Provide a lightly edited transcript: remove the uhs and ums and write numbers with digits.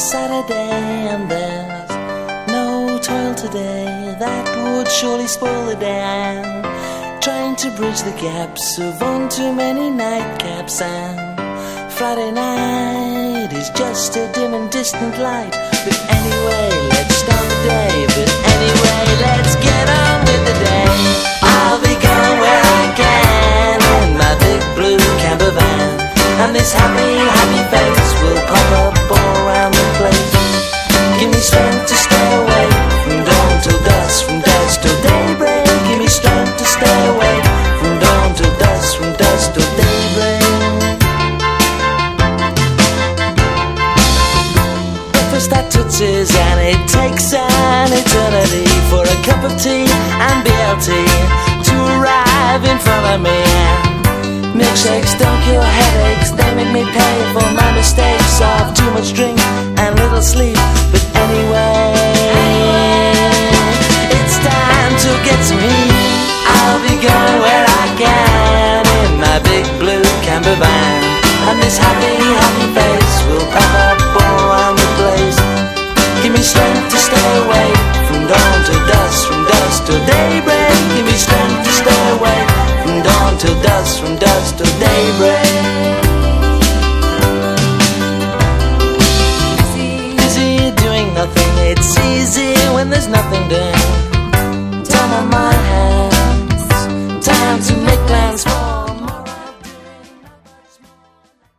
Saturday and there's no toil today. That would surely spoil the day. I'm trying to bridge the gaps of one too many nightcaps, and Friday night is just a dim and distant light. But anyway, let's start the day. But anyway, let's get on with the day. I'll be going where I can in my big blue camper van, and this happy, happy face will pop up all around the place. Give me strength to stay away from dawn till dusk, from dusk till daybreak. Give me strength to stay away from dawn till dusk, from dusk till daybreak. Breakfast at Tootsie's, and it takes an eternity for a cup of tea and BLT to arrive in front of me. Milkshakes don't cure headaches, they make me pay for my mistakes of too much drink and little sleep. But anyway, it's time to get to me. I'll be going where I can in my big blue camper van, and this happy